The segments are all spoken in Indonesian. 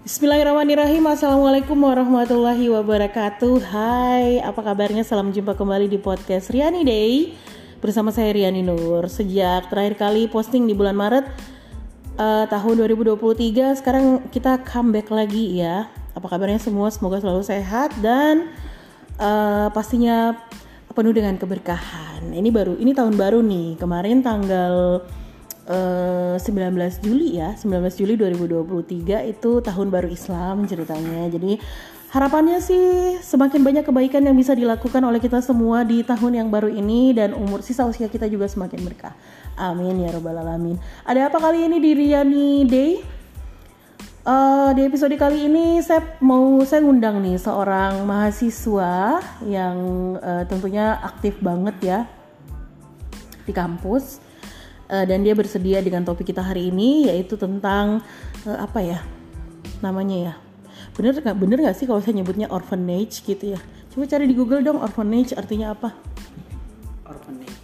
Bismillahirrahmanirrahim. Assalamualaikum warahmatullahi wabarakatuh. Hai, apa kabarnya? Salam jumpa kembali di podcast Riani Day bersama saya Riani Nur. Sejak terakhir kali posting di bulan Maret tahun 2023, sekarang kita comeback lagi ya. Apa kabarnya semua? Semoga selalu sehat dan pastinya penuh dengan keberkahan. Ini tahun baru nih. Kemarin tanggal 19 Juli 2023 itu tahun baru Islam ceritanya. Jadi harapannya sih semakin banyak kebaikan yang bisa dilakukan oleh kita semua di tahun yang baru ini dan sisa usia kita juga semakin berkah. Amin ya rabbal alamin. Ada apa kali ini di Riani Day? Di episode kali ini saya ngundang nih seorang mahasiswa yang tentunya aktif banget ya di kampus. Dan dia bersedia dengan topik kita hari ini, yaitu tentang apa ya namanya ya, bener nggak sih kalau saya nyebutnya orphanage gitu ya? Coba cari di Google dong, orphanage artinya apa? Orphanage.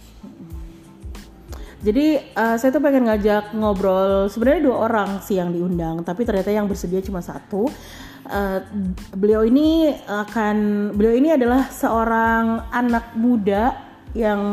Jadi saya tuh pengen ngajak ngobrol, sebenarnya 2 orang sih yang diundang, tapi ternyata yang bersedia cuma 1. Beliau ini adalah seorang anak muda yang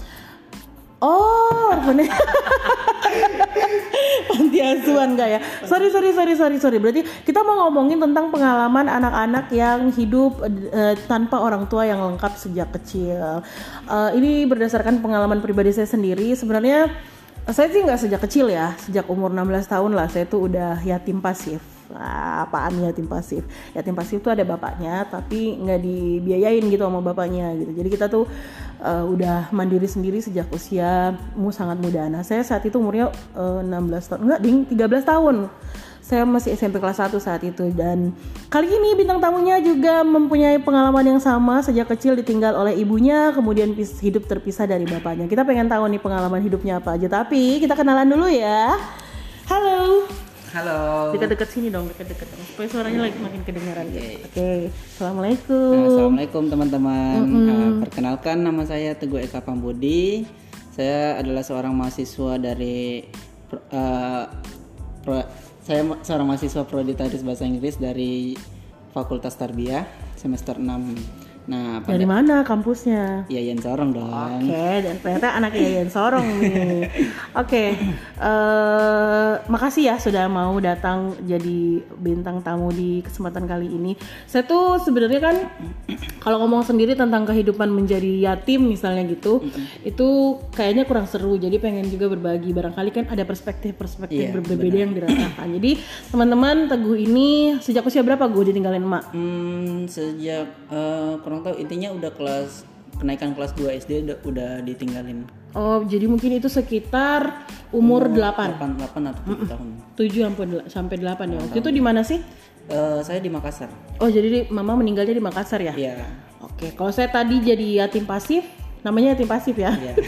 panti asuhan gak ya? Sorry. Berarti kita mau ngomongin tentang pengalaman anak-anak yang hidup tanpa orang tua yang lengkap sejak kecil. Ini berdasarkan pengalaman pribadi saya sendiri. Sebenarnya saya sih nggak sejak kecil ya, sejak umur 16 tahun lah saya tuh udah yatim pasif. Apaan yatim pasif? Yatim pasif tuh ada bapaknya tapi nggak dibiayain gitu sama bapaknya gitu. Jadi kita tuh udah mandiri sendiri sejak usia sangat muda. Nah saya saat itu umurnya 13 tahun. Saya masih SMP kelas 1 saat itu. Dan kali ini bintang tamunya juga mempunyai pengalaman yang sama. Sejak kecil ditinggal oleh ibunya, kemudian hidup terpisah dari bapaknya. Kita pengen tahu nih pengalaman hidupnya apa aja. Tapi kita kenalan dulu ya. Halo. Dekat-dekat sini dong, dekat-dekat supaya suaranya lagi makin kedengaran. Oke. Assalamualaikum. Assalamualaikum teman-teman. Perkenalkan, nama saya Teguh Eka Pambudi. Saya adalah seorang mahasiswa dari saya seorang mahasiswa Prodi Tadris Bahasa Inggris dari Fakultas Tarbiyah semester 6. Nah, dari mana kampusnya? Yayan Sorong dong. Oke, dan ternyata anak Yayan Sorong nih. Oke, makasih ya sudah mau datang jadi bintang tamu di kesempatan kali ini. Saya tuh sebenarnya kan kalau ngomong sendiri tentang kehidupan menjadi yatim misalnya gitu, itu kayaknya kurang seru. Jadi pengen juga berbagi, barangkali kan ada perspektif berbeda yang dirasakan. Jadi teman-teman, Teguh ini sejak usia berapa gue ditinggalin emak? Sejak kurang tahu, intinya udah kenaikan kelas 2 SD udah ditinggalin. Oh, jadi mungkin itu sekitar umur 8 atau 7 tahun. 7 sampai 8 ya. Waktu itu di mana sih? Saya di Makassar. Oh, jadi mama meninggalnya di Makassar ya? Iya. Oke, kalau saya tadi jadi yatim pasif, namanya yatim pasif ya. Iya.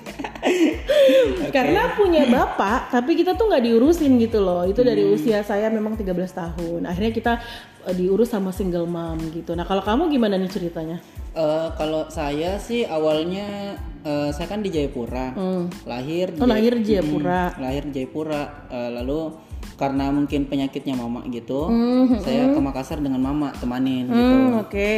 Karena punya bapak, tapi kita tuh nggak diurusin gitu loh. Itu dari usia saya memang 13 tahun. Akhirnya kita diurus sama single mom gitu. Nah, kalau kamu gimana nih ceritanya? Kalau saya sih awalnya saya kan di Jayapura. Lahir di Jayapura. Lahir di Jayapura. Lalu karena mungkin penyakitnya mama gitu, saya ke Makassar dengan mama temanin gitu. Oke.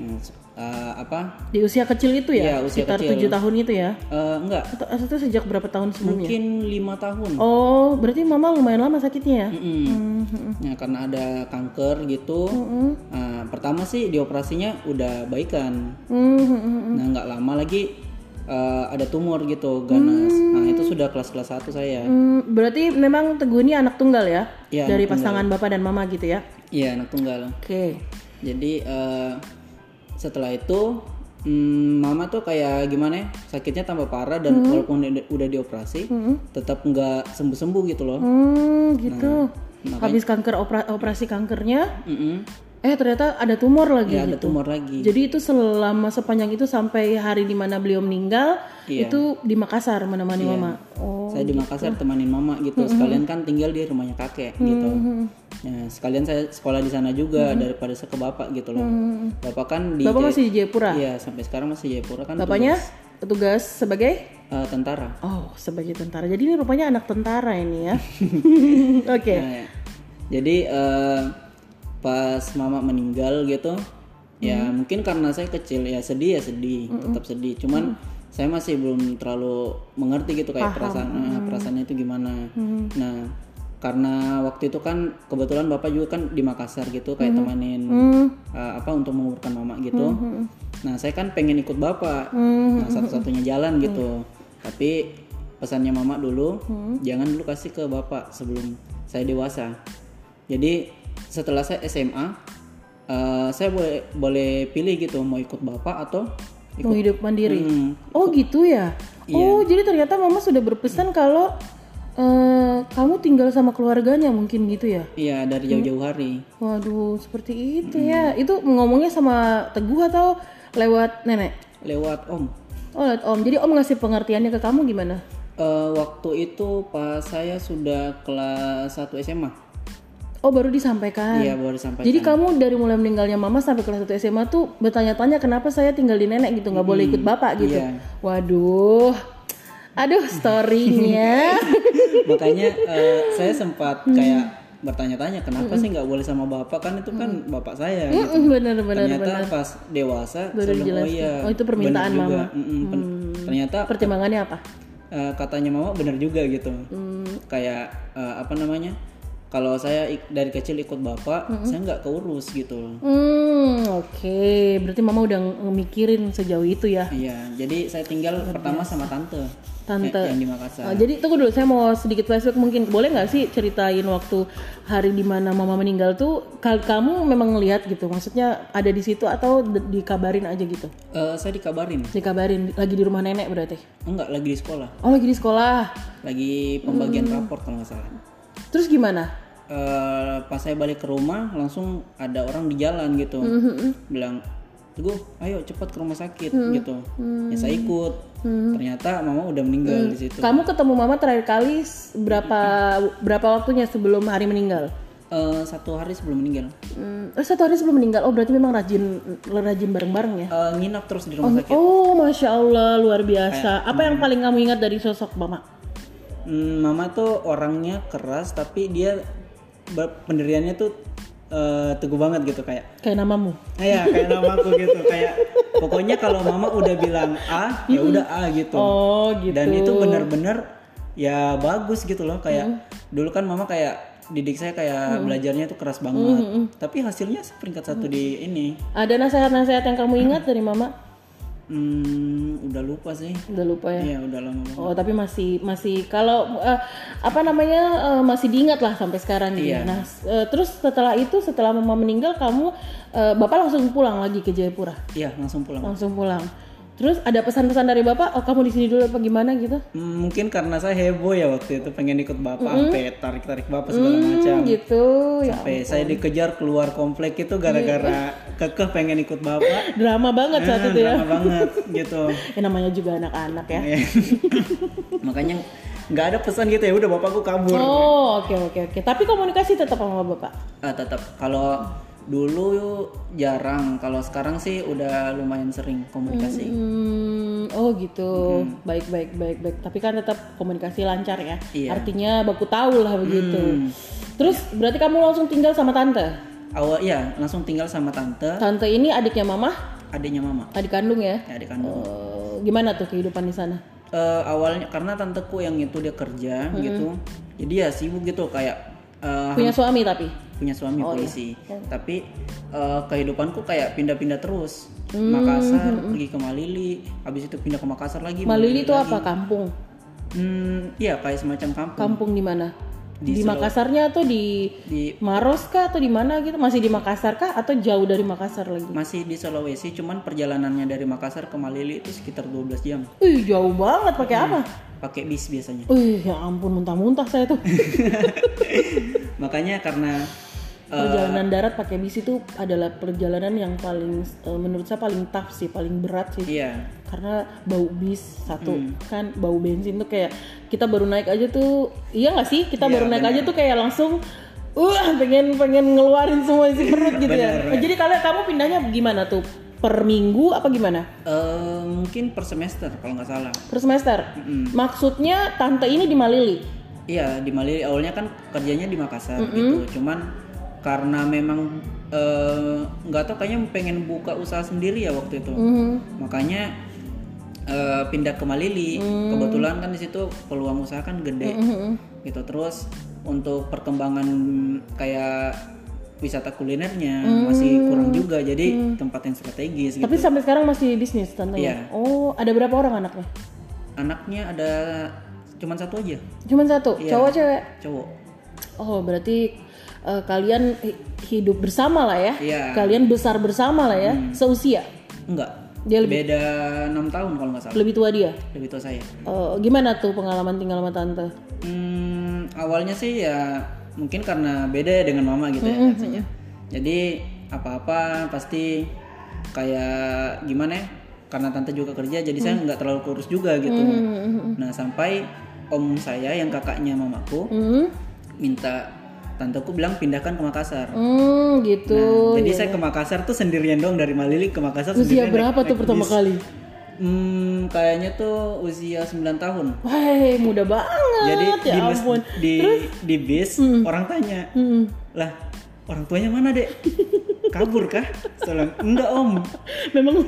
Di usia kecil itu ya? Iya, usia sekitar kecil. 7 tahun itu ya? Enggak. Itu sejak berapa tahun sebelumnya? Mungkin 5 tahun. Oh, berarti mama lumayan lama sakitnya ya? Ya, karena ada kanker gitu. Pertama sih dioperasinya udah baikan. Nah, nggak lama lagi ada tumor gitu, ganas. Nah, itu sudah kelas 1 saya. Berarti memang Teguh ini anak tunggal ya? Ya, dari anak pasangan bapak dan mama gitu ya? Iya, anak tunggal. Oke. Jadi setelah itu mama tuh kayak gimana ya, sakitnya tambah parah dan walaupun udah dioperasi tetap nggak sembuh gitu loh. Gitu. Nah, habis kanker operasi kankernya ternyata ada tumor lagi ya, gitu. ada tumor lagi. Jadi itu selama sepanjang itu sampai hari dimana beliau meninggal, itu di Makassar menemani mama. Oh, saya di Makassar temanin mama gitu. Sekalian kan tinggal di rumahnya kakek gitu. Ya, sekalian saya sekolah di sana juga daripada saya ke bapak gitu loh. Bapak kan Bapak masih di Jayapura? Iya, sampai sekarang masih di Jayapura kan. Bapaknya petugas sebagai tentara. Oh, sebagai tentara. Jadi ini rupanya anak tentara ini ya. Oke. Nah, ya. Jadi pas mama meninggal gitu, ya mungkin karena saya kecil ya sedih, tetap sedih. Cuman saya masih belum terlalu mengerti gitu kayak perasaannya itu gimana. Nah, karena waktu itu kan kebetulan bapak juga kan di Makassar gitu kayak temanin untuk menguburkan mama gitu. Nah, saya kan pengen ikut bapak. Nah, satu-satunya jalan gitu. Tapi pesannya mama dulu, jangan dulu kasih ke bapak sebelum saya dewasa. Jadi setelah saya SMA, saya boleh pilih gitu mau ikut bapak atau mau hidup mandiri. Oh gitu ya. Iya. Oh jadi ternyata mama sudah berpesan kalau kamu tinggal sama keluarganya mungkin gitu ya? Iya, dari jauh-jauh hari. Waduh, seperti itu ya. Itu ngomongnya sama Teguh atau lewat nenek? Lewat om. Oh lewat om. Jadi om ngasih pengertiannya ke kamu gimana? Waktu itu pas saya sudah kelas 1 SMA. Oh baru disampaikan? Iya, baru disampaikan. Jadi kamu dari mulai meninggalnya mama sampai kelas 1 SMA tuh bertanya-tanya kenapa saya tinggal di nenek gitu, nggak boleh ikut bapak gitu? Iya. Waduh, aduh storynya. Makanya saya sempat kayak bertanya-tanya kenapa sih nggak boleh sama bapak, kan itu kan bapak saya gitu. Bener. Ternyata pas dewasa Baru saya bilang, dijelaskan. Oh itu permintaan mama. Ternyata Pertimbangannya apa? katanya mama benar juga gitu. Kayak kalau saya dari kecil ikut bapak, saya nggak keurus gitu. Oke. Berarti mama udah mikirin sejauh itu ya? Iya, jadi saya tinggal pertama sama tante yang di Makassar. Jadi tunggu dulu, saya mau sedikit flashback mungkin. Boleh nggak sih ceritain waktu hari dimana mama meninggal tuh, kamu memang ngelihat gitu? Maksudnya ada di situ atau dikabarin aja gitu? Saya dikabarin. Dikabarin, lagi di rumah nenek berarti? Enggak, lagi di sekolah. Oh lagi di sekolah? Lagi pembagian raport kalau nggak salah. Terus gimana? Pas saya balik ke rumah langsung ada orang di jalan gitu, bilang, Teguh, ayo cepat ke rumah sakit gitu. Ya saya ikut. Ternyata mama udah meninggal di situ. Kamu ketemu mama terakhir kali berapa waktunya sebelum hari meninggal? 1 hari sebelum meninggal. 1 hari sebelum meninggal. Oh berarti memang rajin bareng-bareng ya? Nginap terus di rumah sakit. Oh masya Allah, luar biasa. Apa yang paling kamu ingat dari sosok mama? Mama tuh orangnya keras tapi dia pendiriannya tuh teguh banget gitu, kayak namamu. Iya, kayak namaku gitu, kayak pokoknya kalau mama udah bilang A ya udah A gitu. Oh gitu. Dan itu benar-benar ya bagus gitu loh, kayak dulu kan mama kayak didik saya kayak belajarnya tuh keras banget. Tapi hasilnya peringkat 1 di ini. Ada nasihat-nasihat yang kamu ingat dari mama? Udah lupa sih. Udah lupa ya? Iya, udah lama banget. Oh, tapi masih kalau masih diingat lah sampai sekarang gitu. Iya. Nah, terus setelah mama meninggal kamu bapak langsung pulang lagi ke Jayapura? Iya, langsung pulang. Terus ada pesan-pesan dari bapak, oh kamu di sini dulu apa gimana gitu? Mungkin karena saya heboh ya waktu itu, pengen ikut bapak, sampai tarik-tarik bapak segala macam. Gitu. Sampai saya dikejar keluar komplek itu gara-gara kekeh pengen ikut bapak. Drama banget saat itu ya. Drama banget gitu. Ya namanya juga anak-anak ya. Makanya nggak ada pesan gitu, ya udah bapakku kabur. Oh oke. Tapi komunikasi tetap sama bapak? Tetap. Kalau dulu jarang, kalau sekarang sih udah lumayan sering komunikasi. Oh gitu. Baik. Tapi kan tetap komunikasi lancar ya. Iya. Artinya baku tahu lah begitu. Terus berarti kamu langsung tinggal sama tante? Iya, langsung tinggal sama tante. Tante ini adiknya mama? Adiknya mama. Adik kandung ya? Ya, adik kandung. Gimana tuh kehidupan di sana? Awalnya karena tanteku yang itu dia kerja gitu. Jadi ya sibuk gitu kayak punya suami tapi? Punya suami polisi. Iya. Tapi kehidupanku kayak pindah-pindah terus. Makassar, pergi ke Malili, habis itu pindah ke Makassar lagi. Malili itu apa? Kampung? Iya, kayak semacam kampung. Kampung di mana? Di Makassarnya atau di Maros kah atau di mana gitu? Masih di Makassar kah atau jauh dari Makassar lagi? Masih di Sulawesi, cuman perjalanannya dari Makassar ke Malili itu sekitar 12 jam. Jauh banget, pakai apa? Pakai bis biasanya. Ya ampun, muntah-muntah saya tuh. Makanya karena perjalanan darat pakai bis itu adalah perjalanan yang paling menurut saya paling tough sih, paling berat sih. Iya. Karena bau bis kan, bau bensin tuh kayak kita baru naik aja tuh, iya nggak sih? Kita baru naik aja tuh kayak langsung pengen ngeluarin semua isi perut gitu ya. Jadi kamu pindahnya gimana tuh? Per minggu apa gimana? Mungkin per semester kalau nggak salah. Per semester? Maksudnya tante ini di Malili? Iya, di Malili. Awalnya kan kerjanya di Makassar gitu. Cuman karena memang nggak tahu kayaknya pengen buka usaha sendiri ya waktu itu. Makanya pindah ke Malili. Kebetulan kan di situ peluang usaha kan gede. Gitu. Terus untuk perkembangan kayak wisata kulinernya masih kurang juga, jadi tempat yang strategis. Tapi gitu. sampai sekarang masih bisnis tante? Iya. Oh, ada berapa orang anaknya? Anaknya ada cuman satu aja. Cuman satu? Iya. Cowok cewek? Cowok. Oh, berarti kalian hidup bersama lah ya? Iya. Kalian besar bersama lah ya? Seusia? Enggak. Dia lebih Beda 6 tahun kalau nggak salah. lebih tua dia? Lebih tua saya. Gimana tuh pengalaman tinggal sama tante? Awalnya sih ya mungkin karena beda ya dengan mama gitu ya rasanya. Jadi apa-apa pasti kayak gimana ya? Karena tante juga kerja, jadi saya nggak terlalu kurus juga gitu. Nah sampai om saya yang kakaknya mamaku minta tanteku bilang pindahkan ke Makassar. Gitu. Nah, jadi saya ke Makassar tuh sendirian dong, dari Malili ke Makassar. Usia sendirian. berapa tuh pertama kali? Kayaknya tuh usia 9 tahun. Wah, muda banget. Jadi ya ampun. di bis orang tanya, lah orang tuanya mana dek? Kabur kah? Saya bilang, enggak om. Memang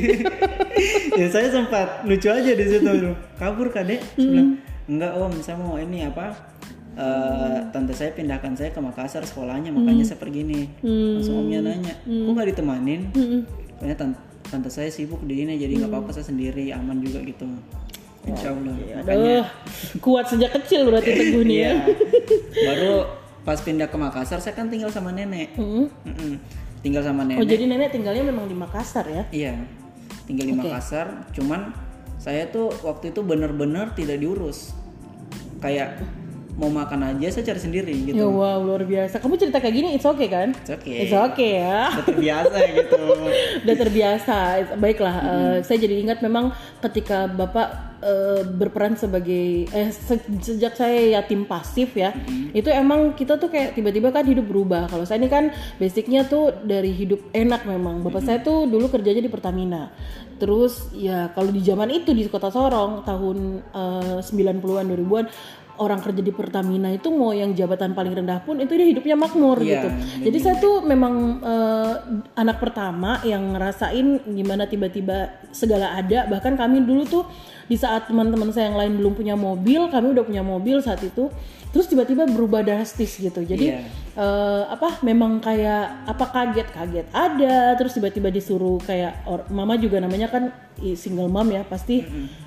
Ya saya sempat lucu aja di situ. Kabur kah dek? Saya bilang, enggak om, saya mau ini apa? Tante saya pindahkan saya ke Makassar sekolahnya, makanya saya pergi nih. Langsung omnya nanya, kok nggak ditemanin? Soalnya tante saya sibuk di ini, jadi nggak apa-apa, saya sendiri aman juga gitu. Insya Allah. aduh, kuat sejak kecil berarti Teguh nih ya. Baru pas pindah ke Makassar saya kan tinggal sama nenek. Tinggal sama nenek. Oh jadi nenek tinggalnya memang di Makassar ya? Iya, tinggal di Makassar. Cuman saya tuh waktu itu benar-benar tidak diurus. Kayak mau makan aja saya cari sendiri gitu. Ya wow, luar biasa. Kamu cerita kayak gini it's okay kan? It's okay. It's okay ya. Udah terbiasa gitu. Udah terbiasa. Baiklah, saya jadi ingat memang ketika Bapak berperan sebagai sejak saya yatim pasif ya. Itu emang kita tuh kayak tiba-tiba kan hidup berubah. Kalau saya ini kan basicnya tuh dari hidup enak memang. Bapak saya tuh dulu kerjanya di Pertamina. Terus ya kalau di zaman itu di Kota Sorong tahun 90-an 2000-an orang kerja di Pertamina itu mau yang jabatan paling rendah pun itu dia hidupnya makmur gitu. Jadi saya tuh memang anak pertama yang ngerasain gimana tiba-tiba segala ada. Bahkan kami dulu tuh di saat teman-teman saya yang lain belum punya mobil, kami udah punya mobil saat itu. Terus tiba-tiba berubah drastis gitu. Jadi memang kayak kaget ada. Terus tiba-tiba disuruh kayak mama juga namanya kan single mom ya pasti.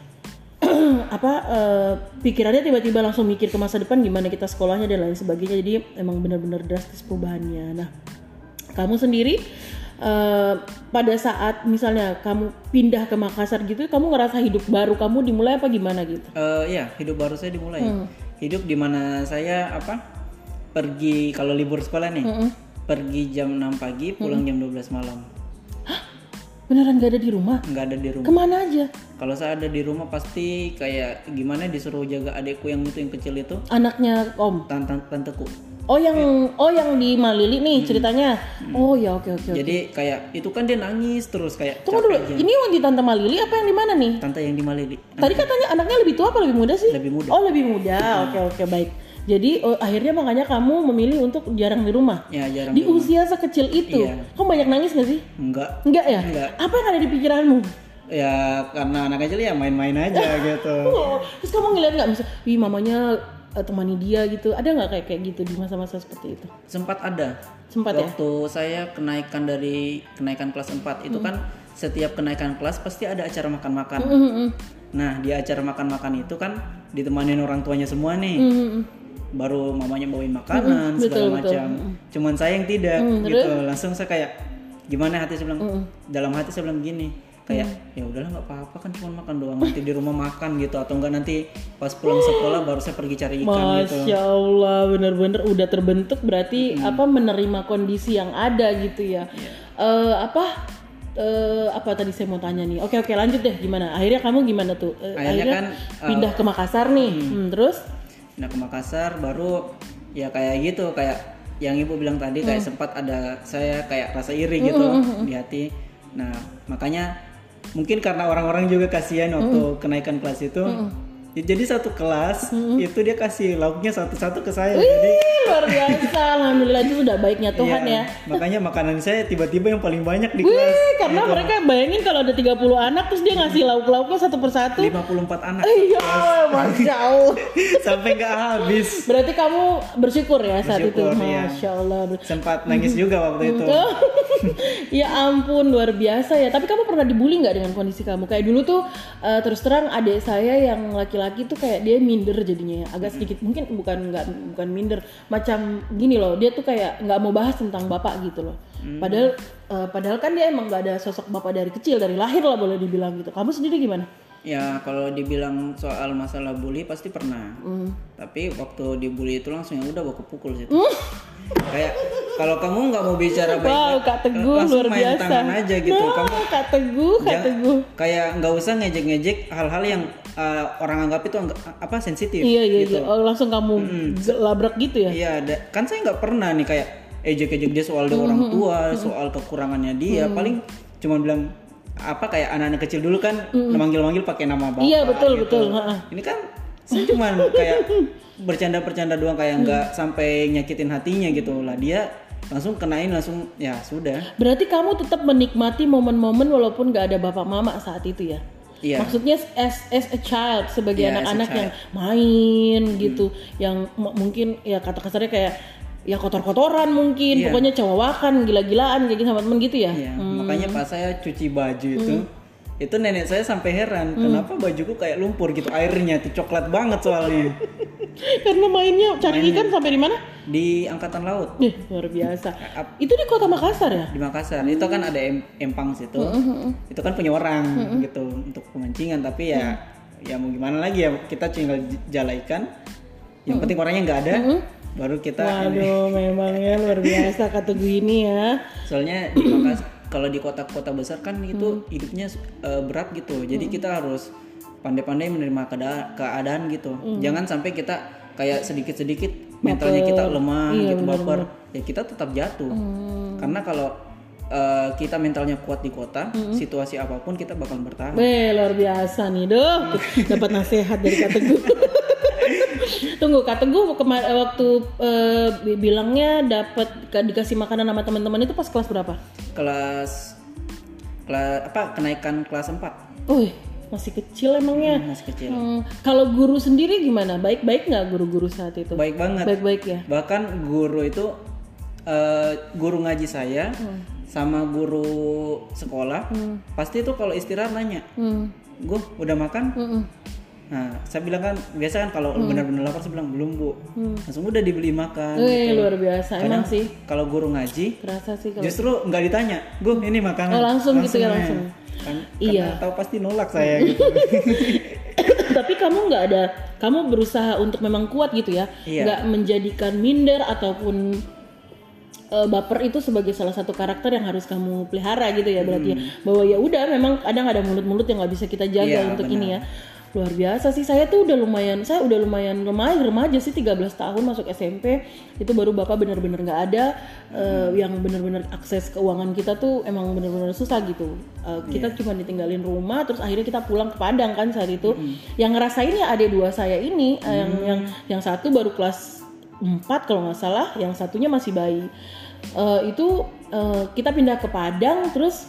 Pikirannya tiba-tiba langsung mikir ke masa depan gimana kita sekolahnya dan lain sebagainya. Jadi emang benar-benar drastis perubahannya. Nah, kamu sendiri pada saat misalnya kamu pindah ke Makassar gitu, kamu ngerasa hidup baru kamu dimulai apa gimana gitu? Iya, hidup baru saya dimulai. Hidup dimana saya pergi kalau libur sekolah nih, pergi jam 6 pagi, pulang jam 12 malam. Beneran gak ada di rumah? Nggak ada di rumah. Kemana aja? Kalau saya ada di rumah pasti kayak gimana disuruh jaga adekku yang kecil itu. Anaknya om? Tanteku. Oh yang di Malili nih ceritanya. Oh ya oke. Jadi kayak itu kan dia nangis terus kayak. Tunggu dulu, ini yang di Tante Malili apa yang di mana nih? Tante yang di Malili. Tadi katanya anaknya lebih tua apa lebih muda sih? Lebih muda. Oh lebih muda. Oke baik. Jadi akhirnya makanya kamu memilih untuk jarang di rumah. Ya jarang. Di usia sekecil itu. Iya. Kamu banyak nangis gak sih? Enggak ya? Enggak. Apa yang ada di pikiranmu? Ya karena anak kecil ya main-main aja gitu. Terus kamu ngeliat nggak misal, mamanya temani dia gitu, ada nggak kayak gitu di masa-masa seperti itu? Sempat ada. Ya? Waktu saya kenaikan kelas 4 itu kan setiap kenaikan kelas pasti ada acara makan-makan. Nah di acara makan-makan itu kan ditemanin orang tuanya semua nih. Baru mamanya bawain makanan segala macam. Cuman saya yang tidak gitu. Langsung saya kayak gimana hati saya bilang, dalam hati saya bilang gini, kayak ya udahlah nggak apa-apa kan cuma makan doang, nanti di rumah makan gitu, atau enggak nanti pas pulang sekolah baru saya pergi cari ikan gitu. Masya Allah, bener-bener udah terbentuk berarti menerima kondisi yang ada gitu ya. Apa tadi saya mau tanya nih? Oke lanjut deh, gimana? Akhirnya kamu gimana tuh? Akhirnya kan pindah ke Makassar nih, terus? Pindah ke Makassar baru ya kayak gitu, kayak yang ibu bilang tadi kayak sempat ada saya kayak rasa iri gitu di hati. Nah makanya mungkin karena orang-orang juga kasihan waktu kenaikan kelas itu, Jadi satu kelas itu dia kasih lauknya satu-satu ke saya. Wih, Jadi luar biasa. Alhamdulillah, itu sudah baiknya Tuhan iya, ya. makanya makanan saya tiba-tiba yang paling banyak di Wih, kelas. karena gitu. mereka bayangin kalau ada 30 anak terus dia ngasih lauk-lauknya satu persatu. 54 anak. Iya, Masya Allah. Sampai nggak habis. Berarti kamu bersyukur ya saat Bersyukur, itu. iya. Masya Allah. Sempat nangis juga waktu itu. Ya ampun, luar biasa ya. Tapi kamu pernah dibully nggak dengan kondisi kamu? Kayak dulu tuh terus terang adik saya yang laki-laki tuh kayak dia minder jadinya ya. Agak sedikit mungkin bukan minder, macam gini loh. Dia tuh kayak nggak mau bahas tentang bapak gitu loh. Padahal kan dia emang nggak ada sosok bapak dari kecil, dari lahir lah boleh dibilang gitu. Kamu sendiri gimana? Ya kalau dibilang soal masalah bully pasti pernah. Tapi waktu dibully itu langsung ya udah baku pukul situ. Kayak kalau kamu nggak mau bicara baik, Wow, Kak Teguh langsung luar main biasa. tangan aja gitu. Nah, Kamu Kak Teguh. kayak nggak usah ngejek-ngejek hal-hal yang orang anggap itu apa sensitif. Iya. gitu. Oh, langsung kamu labrak gitu ya? Iya, kan saya nggak pernah nih kayak ejek-ejek dia soal dia orang tua, soal kekurangannya dia. Paling cuma bilang apa kayak anak-anak kecil dulu kan manggil-manggil pakai nama bapak. Iya, betul. Ini kan saya cuma kayak bercanda-bercanda doang kayak nggak sampai nyakitin hatinya gitu lah. Dia langsung kenain langsung ya sudah. Berarti kamu tetap menikmati momen-momen walaupun gak ada bapak mama saat itu ya? Iya. Maksudnya as a child, sebagai Iya, anak-anak as a yang main gitu, yang mungkin ya kata kasarnya kayak ya kotor-kotoran mungkin, Iya. pokoknya cawawakan, gila-gilaan kayak gitu sama temen gitu ya? Iya, makanya pas saya cuci baju itu nenek saya sampai heran kenapa bajuku kayak lumpur gitu, airnya tuh coklat banget soalnya. Karena mainnya cari ikan sampai di mana? Di angkatan laut Luar biasa. Itu di kota Makassar ya? di Makassar. Itu kan ada empang situ. Itu kan punya orang gitu untuk pemancingan, tapi ya mau gimana lagi ya, kita tinggal jala ikan. Yang penting orangnya nggak ada. Baru kita Waduh, memang ya luar biasa Kak Teguh ini ya. soalnya di Makassar kalau di kota-kota besar kan itu hidupnya berat gitu. Jadi kita harus pandai-pandai menerima keadaan gitu. Jangan sampai kita kayak sedikit-sedikit mentalnya kita lemah gitu, baper. Ya kita tetap jatuh. Karena kalau kita mentalnya kuat di kota, situasi apapun kita bakal bertahan. Luar biasa nih, dapat nasihat dari Kak Teguh. Tunggu, Kak Teguh waktu bilangnya dapat dikasih makanan sama teman-teman itu pas kelas berapa? Kelas kenaikan kelas 4. Masih kecil emangnya. Masih kecil. Kalau guru sendiri gimana? Baik-baik nggak guru-guru saat itu? Baik banget. Baik-baik ya. Bahkan guru itu guru ngaji saya sama guru sekolah pasti itu kalau istirahat nanya, "Gue udah makan?" Nah, saya bilang kan biasa kan kalau benar-benar lapar saya bilang belum Bu. Langsung udah dibeli makan. Gitu. Luar biasa. Kadang Emang sih. Kalau guru ngaji Kerasa sih kalau. justru nggak ditanya, "Gu, ini makanan." Langsung gitu ya langsung. Kan, Iya. karena tahu pasti nolak saya gitu. Tapi kamu berusaha untuk memang kuat gitu ya, Iya. nggak menjadikan minder ataupun baper itu sebagai salah satu karakter yang harus kamu pelihara gitu ya, berarti ya, bahwa ya udah memang kadang ada mulut-mulut yang nggak bisa kita jaga Iya, untuk benar. ini ya. Luar biasa sih, saya udah lumayan remaja sih, 13 tahun masuk SMP itu baru bapak benar-benar nggak ada, yang benar-benar akses keuangan kita tuh emang benar-benar susah gitu. Kita cuma ditinggalin rumah, terus akhirnya kita pulang ke Padang kan saat itu. Yang ngerasain ya adik dua saya ini, yang satu baru kelas 4 kalau nggak salah, yang satunya masih bayi. Kita pindah ke Padang, terus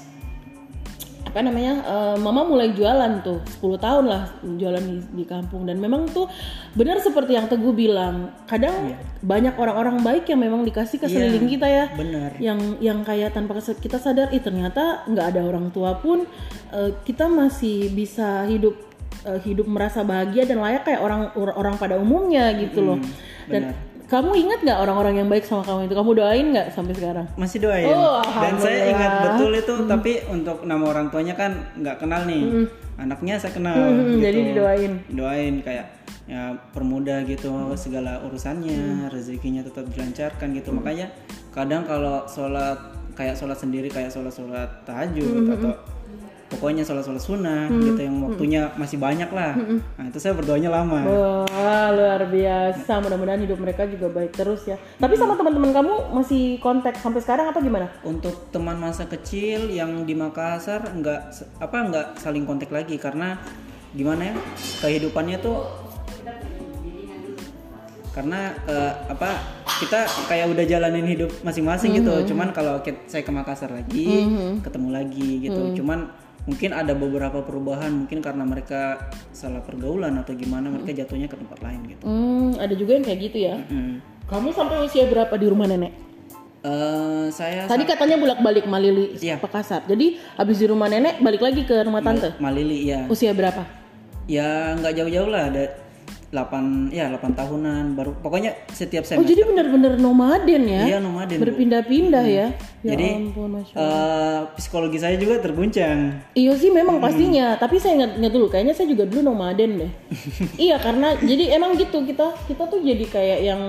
mama mulai jualan tuh 10 tahun lah jualan di kampung, dan memang tuh benar seperti yang Teguh bilang, kadang banyak orang-orang baik yang memang dikasih ke sekeliling kita ya. Benar. Yang kayak tanpa kita sadar ternyata nggak ada orang tua pun kita masih bisa hidup merasa bahagia dan layak kayak orang pada umumnya gitu loh. Dan benar. kamu ingat nggak orang-orang yang baik sama kamu itu? Kamu doain nggak sampai sekarang? Masih doain. Dan saya ingat betul itu, tapi untuk nama orang tuanya kan nggak kenal nih. Anaknya saya kenal. Gitu. Jadi Doain kayak ya permudah gitu segala urusannya, rezekinya tetap dilancarkan gitu. Makanya kadang kalau sholat sendiri kayak sholat tahajud atau pokoknya sholat sunnah gitu yang waktunya masih banyak lah. Nah itu saya berdoanya lama. Wah, luar biasa. Mudah-mudahan hidup mereka juga baik terus ya. Tapi sama teman-teman kamu masih kontak sampai sekarang apa gimana? Untuk teman masa kecil yang di Makassar nggak saling kontak lagi karena gimana ya, kehidupannya tuh karena kita kayak udah jalanin hidup masing-masing gitu. Cuman kalau saya ke Makassar lagi ketemu lagi gitu. Cuman mungkin ada beberapa perubahan, mungkin karena mereka salah pergaulan atau gimana, mereka jatuhnya ke tempat lain gitu. Ada juga yang kayak gitu ya. Kamu sampai usia berapa di rumah nenek? Saya tadi katanya bolak-balik Malili, iya. Makassar. Jadi habis di rumah nenek balik lagi ke rumah tante. Malili ya. Usia berapa? Ya nggak jauh-jauh lah, ada 8 tahunan baru. Pokoknya setiap semester. Oh jadi benar-benar nomaden ya? Iya nomaden. Berpindah-pindah ya? Jadi ampun, psikologi saya juga terguncang. Iya sih memang pastinya. Tapi saya ingat dulu, kayaknya saya juga dulu nomaden deh. Iya karena jadi emang gitu kita tuh jadi kayak yang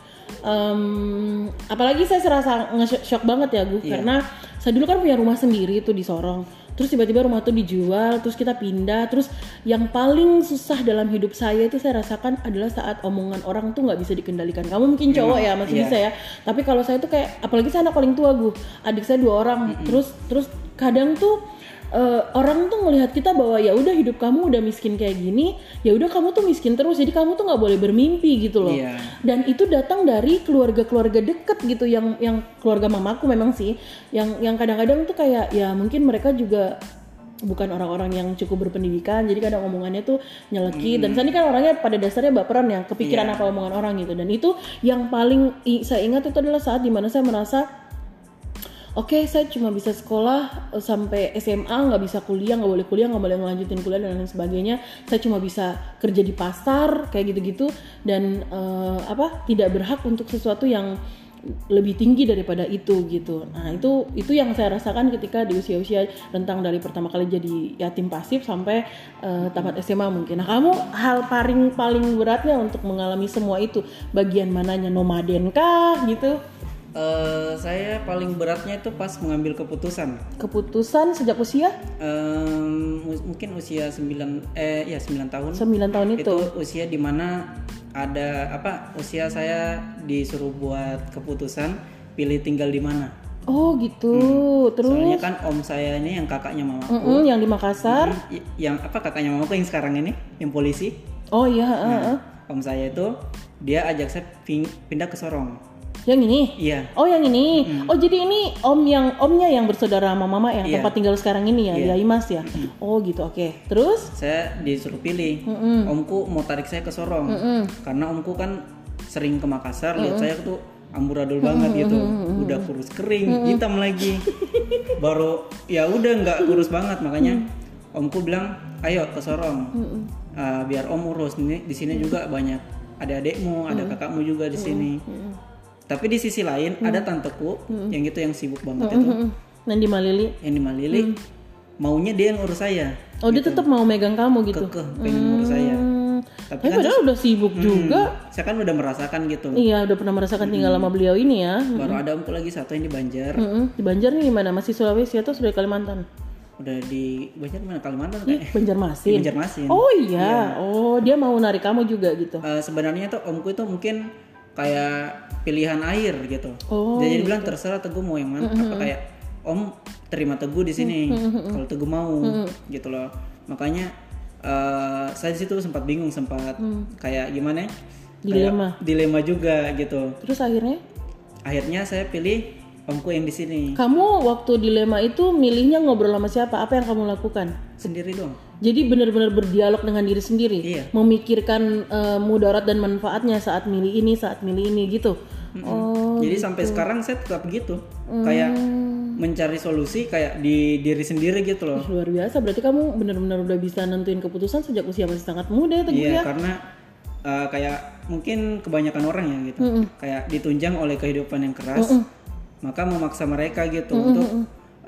apalagi saya serasa nge-shock banget ya Gu, karena saya dulu kan punya rumah sendiri tuh di Sorong. Terus tiba-tiba rumah tuh dijual, terus kita pindah. Terus yang paling susah dalam hidup saya itu saya rasakan adalah saat omongan orang tuh nggak bisa dikendalikan. Kamu mungkin cowok ya masih bisa ya. Tapi kalau saya tuh kayak, apalagi saya anak paling tua Gu, adik saya 2 orang. Terus kadang tuh orang tuh melihat kita bahwa ya udah hidup kamu udah miskin kayak gini, ya udah kamu tuh miskin terus, jadi kamu tuh nggak boleh bermimpi gitu loh. Dan itu datang dari keluarga deket gitu, yang keluarga mamaku memang sih, yang kadang-kadang tuh kayak ya mungkin mereka juga bukan orang-orang yang cukup berpendidikan, jadi kadang omongannya tuh nyelekit. Dan saya ini kan orangnya pada dasarnya baperan ya, kepikiran apa omongan orang gitu. Dan itu yang paling saya ingat itu adalah saat dimana saya merasa oke, saya cuma bisa sekolah sampai SMA, nggak bisa kuliah, nggak boleh ngelanjutin kuliah dan lain sebagainya. Saya cuma bisa kerja di pasar kayak gitu-gitu, dan tidak berhak untuk sesuatu yang lebih tinggi daripada itu gitu. Nah itu yang saya rasakan ketika di usia-usia rentang dari pertama kali jadi yatim pasif sampai tamat SMA mungkin. Nah kamu hal paling beratnya untuk mengalami semua itu bagian mananya, nomaden kah gitu? Saya paling beratnya itu pas mengambil keputusan. Keputusan sejak usia? Mungkin usia 9 tahun. 9 tahun itu. Itu usia dimana ada usia saya disuruh buat keputusan pilih tinggal di mana. Oh gitu. Terus? Soalnya kan om saya ini yang kakaknya mamaku. Yang di Makassar. Yang kakaknya mamaku yang sekarang ini, yang polisi. Oh iya. Om saya itu dia ajak saya pindah ke Sorong. Yang ini? Iya. Oh yang ini. Oh jadi ini omnya yang bersaudara sama mama yang tempat tinggal sekarang ini ya, ya Imas ya. Oh gitu, oke. Terus? Saya disuruh pilih. Omku mau tarik saya ke Sorong. Karena omku kan sering ke Makassar, lihat saya tuh amburadul banget gitu. Udah kurus kering, hitam lagi. Baru ya udah nggak kurus banget, makanya omku bilang, "Ayo ke Sorong. Biar om urus. Di sini juga banyak adik-adikmu, ada kakakmu juga di sini." Tapi di sisi lain ada tanteku yang itu yang sibuk banget itu. Yang di Malili. Yang di Malili maunya dia yang urus saya. Oh gitu. Dia tetap mau megang kamu gitu. Pengen ngurus saya. Tapi kan padahal udah sibuk juga. Saya kan udah merasakan gitu. Iya, udah pernah merasakan tinggal sama beliau ini ya. Baru ada omku lagi satu yang di Banjar. Di Banjar nih gimana? Masih Sulawesi atau sudah Kalimantan? Udah di Banjar mana? Kalimantan kayaknya. Banjarmasin. Banjarmasin. Oh iya. Oh, dia mau narik kamu juga gitu. Sebenarnya tuh omku itu mungkin kayak pilihan air gitu. Jadi bilang terserah Teguh mau yang mana. Apa kayak om terima Teguh di sini kalau Teguh mau gitu loh. Makanya saya di situ sempat bingung, sempat kayak gimana? Dilema juga gitu. Terus akhirnya saya pilih omku yang di sini. Kamu waktu dilema itu milihnya ngobrol sama siapa? Apa yang kamu lakukan? Sendiri dong. Jadi benar-benar berdialog dengan diri sendiri, memikirkan mudarat dan manfaatnya saat milih ini gitu. Jadi sampai sekarang saya tetap gitu, kayak mencari solusi kayak di diri sendiri gitu loh. Luar biasa, berarti kamu benar-benar udah bisa nentuin keputusan sejak usia masih sangat muda ya Teguh ya? Iya, karena kayak mungkin kebanyakan orang ya gitu, kayak ditunjang oleh kehidupan yang keras, maka memaksa mereka gitu untuk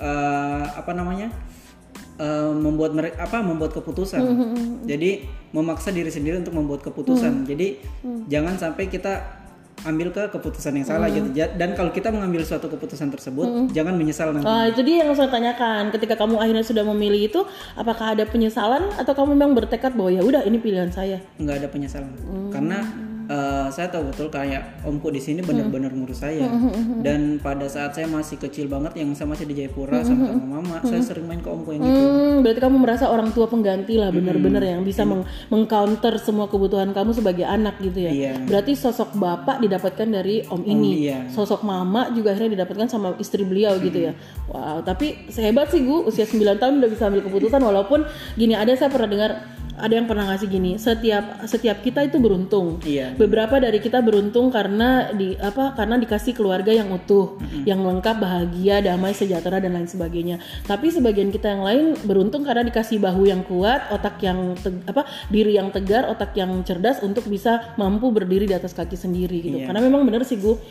membuat keputusan. Jadi memaksa diri sendiri untuk membuat keputusan. Jadi jangan sampai kita ambil ke keputusan yang salah gitu. Dan kalau kita mengambil suatu keputusan tersebut, jangan menyesal nanti. Itu dia yang saya tanyakan. Ketika kamu akhirnya sudah memilih itu, apakah ada penyesalan atau kamu memang bertekad bahwa ya udah ini pilihan saya? Enggak ada penyesalan. Karena saya tahu betul kayak omku di sini benar-benar ngurus saya. Dan pada saat saya masih kecil banget, yang saya masih di Jayapura sama mama, saya sering main ke omku yang gitu. Berarti kamu merasa orang tua pengganti lah, benar-benar yang bisa mengcounter semua kebutuhan kamu sebagai anak gitu ya. Iya. Berarti sosok bapak didapatkan dari om ini, iya. sosok mama juga akhirnya didapatkan sama istri beliau gitu ya. Wow, tapi hebat sih Gu, usia 9 tahun udah bisa ambil keputusan. Walaupun gini, saya pernah dengar ada yang pernah ngasih gini, setiap kita itu beruntung. Iya. Beberapa dari kita beruntung karena karena dikasih keluarga yang utuh, yang lengkap, bahagia, damai, sejahtera dan lain sebagainya. Tapi sebagian kita yang lain beruntung karena dikasih bahu yang kuat, otak yang diri yang tegar, otak yang cerdas untuk bisa mampu berdiri di atas kaki sendiri gitu. Iya. Karena memang benar sih Gu,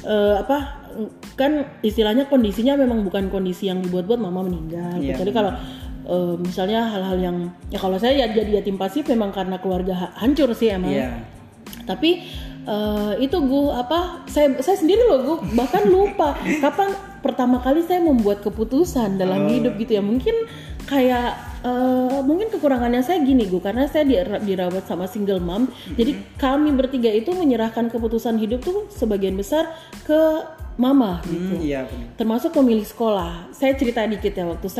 kan istilahnya kondisinya memang bukan kondisi yang dibuat-buat mama meninggal. Iya, Kecuali kalau misalnya hal-hal yang kalau saya jadi yatim pasif memang karena keluarga hancur sih emang. Iya. Tapi itu Gu, saya sendiri loh Gu bahkan lupa kapan pertama kali saya membuat keputusan dalam hidup gitu ya. Mungkin kayak mungkin kekurangannya saya gini Gu, karena saya dirawat sama single mom. Jadi kami bertiga itu menyerahkan keputusan hidup tuh sebagian besar ke mama gitu. Iya, benar. Termasuk memilih sekolah. Saya cerita dikit ya, waktu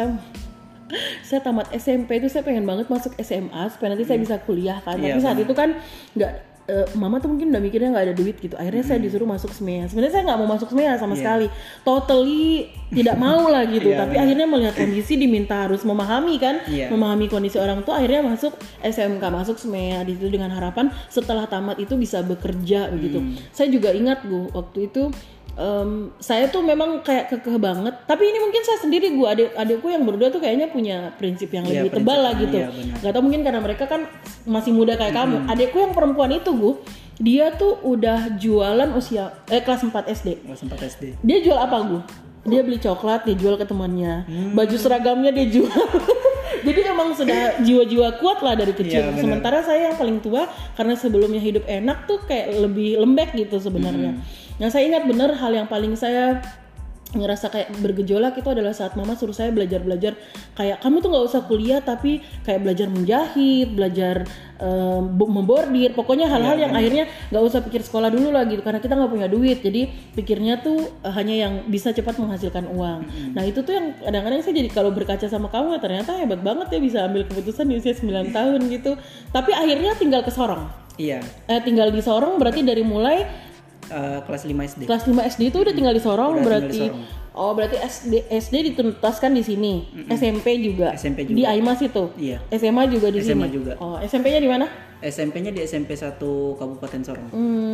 saya tamat SMP itu saya pengen banget masuk SMA supaya nanti saya bisa kuliah kan. Tapi saat itu kan nggak, mama tuh mungkin udah mikirnya nggak ada duit gitu. Akhirnya saya disuruh masuk SMEA. Sebenarnya saya nggak mau masuk SMEA sama sekali, totally tidak mau lah gitu. Tapi akhirnya melihat kondisi, diminta harus memahami kan, memahami kondisi orang tua. Akhirnya masuk SMK, masuk SMEA di situ dengan harapan setelah tamat itu bisa bekerja begitu. Saya juga ingat Gu, waktu itu saya tuh memang kayak kekeh banget. Tapi ini mungkin saya sendiri Gue, adikku yang berdua tuh kayaknya punya prinsip yang lebih tebal lah gitu. Gak tau, mungkin karena mereka kan masih muda kayak kamu. Adikku yang perempuan itu Gue, dia tuh udah jualan kelas 4 SD. Kelas 4 SD. Dia jual apa Gue? Dia beli coklat, dia jual ke temannya. Baju seragamnya dia jual. Jadi emang sudah jiwa-jiwa kuat lah dari kecil. Sementara saya yang paling tua, karena sebelumnya hidup enak tuh kayak lebih lembek gitu sebenarnya. Nah saya ingat bener hal yang paling saya ngerasa kayak bergejolak itu adalah saat mama suruh saya belajar kayak kamu tuh nggak usah kuliah tapi kayak belajar menjahit, belajar membordir, pokoknya hal-hal yang akhirnya nggak usah pikir sekolah dulu lah gitu karena kita nggak punya duit, jadi pikirnya tuh hanya yang bisa cepat menghasilkan uang. Nah itu tuh yang kadang-kadang saya jadi kalau berkaca sama kamu ternyata hebat banget ya bisa ambil keputusan di usia 9 tahun gitu. Tapi akhirnya tinggal ke Sorong. Iya. Tinggal di Sorong berarti dari mulai kelas 5 SD. Kelas 5 SD itu udah tinggal di Sorong, berarti. Oh, berarti SD dituntaskan di sini. SMP juga. Di Aimas itu. Iya. SMA juga di SMA sini. juga. Oh, SMP-nya di mana? SMP-nya di SMP 1 Kabupaten Sorong.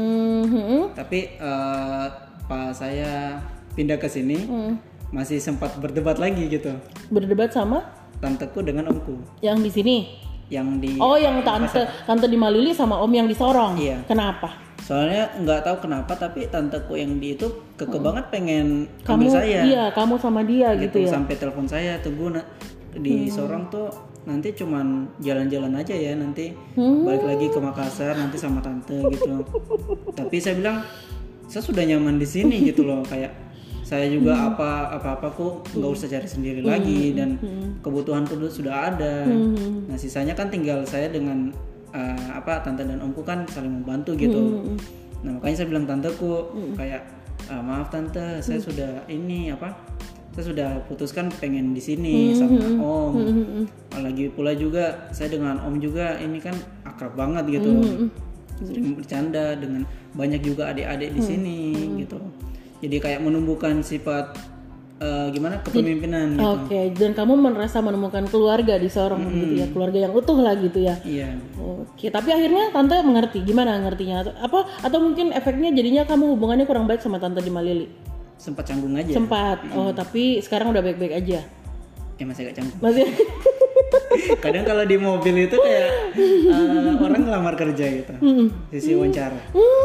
Tapi pas saya pindah ke sini masih sempat berdebat lagi gitu. Berdebat sama tanteku dengan omku. Yang di sini. Yang di yang tante di Malili sama om yang di Sorong. Iya. Kenapa? Soalnya nggak tahu kenapa tapi tanteku yang di itu keke banget pengen ambil saya. Iya, kamu sama dia gitu ya. Sampai telepon saya, tunggu di Sorong tuh nanti cuman jalan-jalan aja ya, nanti balik lagi ke Makassar nanti sama tante gitu. Tapi saya bilang saya sudah nyaman di sini gitu loh, kayak saya juga apa-apa kok nggak usah cari sendiri lagi dan kebutuhan tuh sudah ada. Nah sisanya kan tinggal saya dengan tante dan omku kan saling membantu gitu. Nah makanya saya bilang tanteku kayak maaf tante, saya sudah saya sudah putuskan pengen di sini sama om. Lagi pula juga saya dengan om juga ini kan akrab banget gitu. Sering bercanda dengan banyak juga adik-adik di sini gitu. Jadi kayak menumbuhkan sifat kepemimpinan gitu. Oke, dan kamu merasa menemukan keluarga di Sorong gitu ya, keluarga yang utuh lah gitu ya. Iya. Oke, tapi akhirnya tante mengerti. Gimana ngertinya? Atau mungkin efeknya jadinya kamu hubungannya kurang baik sama tante di Malili? Sempat canggung aja. Sempat. Oh, tapi sekarang udah baik-baik aja. Masih agak canggung. Masih. Kadang kalau di mobil itu kayak orang ngelamar kerja gitu. Sisi wawancara.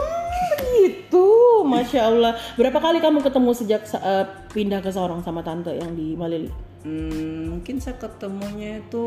Gitu, Masya Allah. Berapa kali kamu ketemu sejak pindah ke Sorong sama tante yang di Malili? Mungkin saya ketemunya itu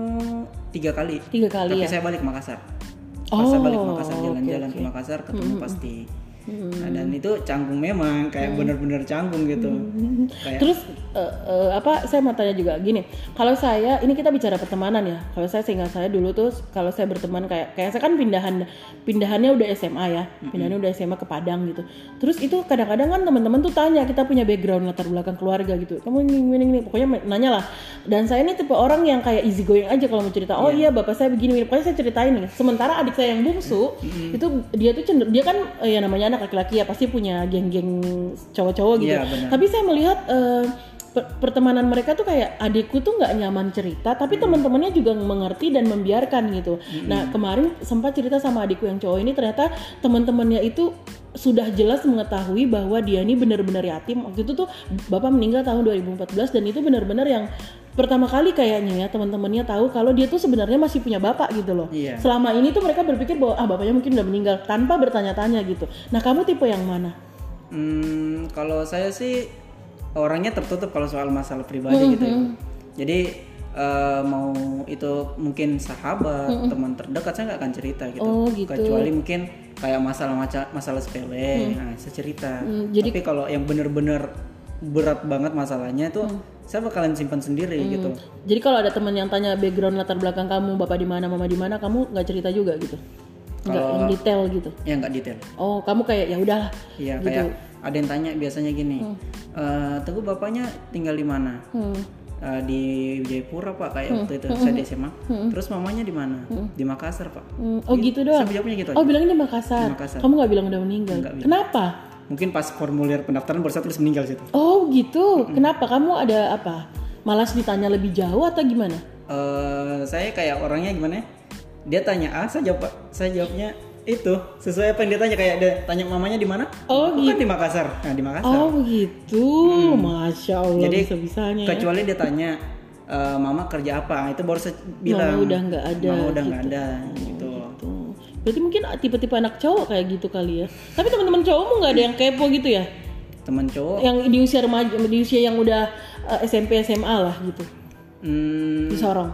3 kali. 3 kali. Tapi ya? saya balik Makassar. Pas saya balik Makassar, jalan-jalan ke Makassar ketemu pasti. Nah, dan itu canggung memang kayak bener-bener canggung gitu. Kayak, Terus saya mau tanya juga gini, kalau saya ini kita bicara pertemanan ya. Kalau saya seingat saya dulu tuh kalau saya berteman kayak saya kan pindahannya udah SMA ya, pindahannya udah SMA ke Padang gitu. Terus itu kadang-kadang kan teman-teman tuh tanya, kita punya background latar belakang keluarga gitu. Kamu ini pokoknya nanya lah. Dan saya ini tipe orang yang kayak easy going aja kalau mau cerita. Oh iya bapak saya begini, pokoknya saya ceritain nih. Sementara adik saya yang bungsu itu dia tuh dia kan ya namanya anak laki-laki ya pasti punya geng-geng cowok-cowok gitu. Tapi saya melihat pertemanan mereka tuh kayak adikku tuh nggak nyaman cerita, tapi teman-temannya juga mengerti dan membiarkan gitu. Nah kemarin sempat cerita sama adikku yang cowok ini, ternyata teman-temannya itu sudah jelas mengetahui bahwa dia ini benar-benar yatim. Waktu itu tuh bapak meninggal tahun 2014 dan itu benar-benar yang pertama kali kayaknya ya teman-temannya tahu kalau dia tuh sebenarnya masih punya bapak gitu loh. Selama ini tuh mereka berpikir bahwa bapaknya mungkin udah meninggal tanpa bertanya-tanya gitu. Nah kamu tipe yang mana? Kalau saya sih orangnya tertutup kalau soal masalah pribadi gitu ya. Jadi mau itu mungkin sahabat, teman terdekat saya nggak akan cerita gitu. Kecuali mungkin kayak masalah sepele, nah saya cerita. Tapi kalau yang bener-bener berat banget masalahnya itu saya bakalan simpan sendiri gitu. Jadi kalau ada teman yang tanya background latar belakang kamu, bapak di mana, mama di mana, kamu nggak cerita juga gitu? Nggak yang detail gitu? Ya nggak detail. Oh kamu kayak ya udahlah. Iya gitu. Kayak ada yang tanya biasanya gini, Teguh bapaknya tinggal di mana? Di Jayapura pak, kayak waktu itu saya di SMA. Terus mamanya di mana? Di Makassar pak. Oh gitu doang. Saya jawabnya gitu. Oh bilangnya di Makassar. Kamu nggak bilang udah meninggal? Kenapa? Mungkin pas formulir pendaftaran baru tulis meninggal situ. Oh gitu. Kenapa? Kamu ada apa? Malas ditanya lebih jauh atau gimana? Saya kayak orangnya gimana? Dia tanya A, saya jawabnya itu sesuai apa yang dia tanya. Kayak dia tanya mamanya di mana? Oh gitu. Kan di Makassar. Nah di Makassar. Oh begitu. Masya Allah. Jadi bisa-bisanya. Kecuali dia tanya mama kerja apa, itu baru saya bilang. Mama udah nggak ada. Mama udah nggak ada. Gitu. Berarti mungkin tipe-tipe anak cowok kayak gitu kali ya. Tapi teman-teman cowokmu nggak ada yang kepo gitu ya? Teman cowok? Yang di usia remaja, di usia yang udah SMP SMA lah gitu. Di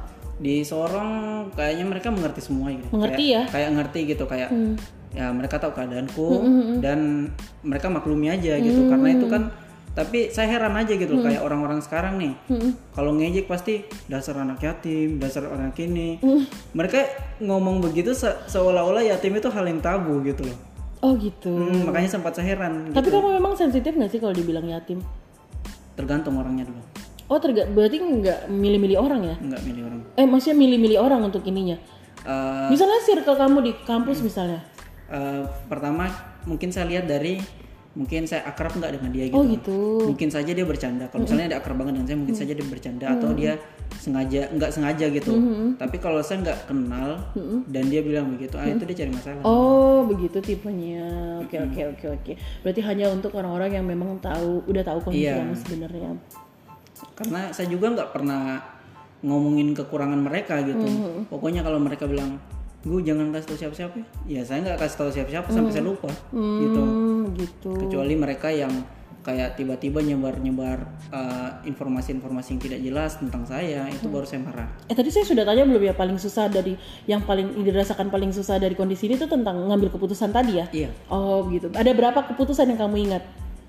Sorong kayaknya mereka mengerti semua gitu. Mengerti ya? Kayak ngerti gitu, kayak ya mereka tahu keadaanku dan mereka maklumi aja gitu. Karena itu kan, tapi saya heran aja gitu kayak orang-orang sekarang nih. Kalau ngejek pasti dasar anak yatim, dasar anak ini. Mereka ngomong begitu seolah-olah yatim itu hal yang tabu gitu loh. Oh gitu. Makanya sempat saya heran. Tapi gitu. Kamu memang sensitif nggak sih kalau dibilang yatim? Tergantung orangnya dulu. Oh berarti nggak milih-milih orang ya? Nggak milih orang. Maksudnya milih-milih orang untuk ininya. Misalnya circle kamu di kampus misalnya. Pertama mungkin saya lihat dari mungkin saya akrab nggak dengan dia gitu. Oh gitu. Mungkin saja dia bercanda. Kalau misalnya dia akrab banget dengan saya, mungkin saja dia bercanda atau dia nggak sengaja gitu. Tapi kalau saya nggak kenal dan dia bilang begitu, itu dia cari masalah. Oh begitu tipenya. Oke. Berarti hanya untuk orang-orang yang memang udah tahu kondisi kamu sebenarnya. Karena saya juga nggak pernah ngomongin kekurangan mereka gitu. Pokoknya kalau mereka bilang, gue jangan kasih tahu siapa-siapa, ya saya nggak kasih tahu siapa-siapa sampai saya lupa gitu. Kecuali mereka yang kayak tiba-tiba nyebar informasi-informasi yang tidak jelas tentang saya, itu baru saya marah. Tadi saya sudah tanya belum ya, paling susah dari yang paling dirasakan paling susah dari kondisi ini tuh tentang ngambil keputusan tadi ya? Iya. Oh gitu. Ada berapa keputusan yang kamu ingat?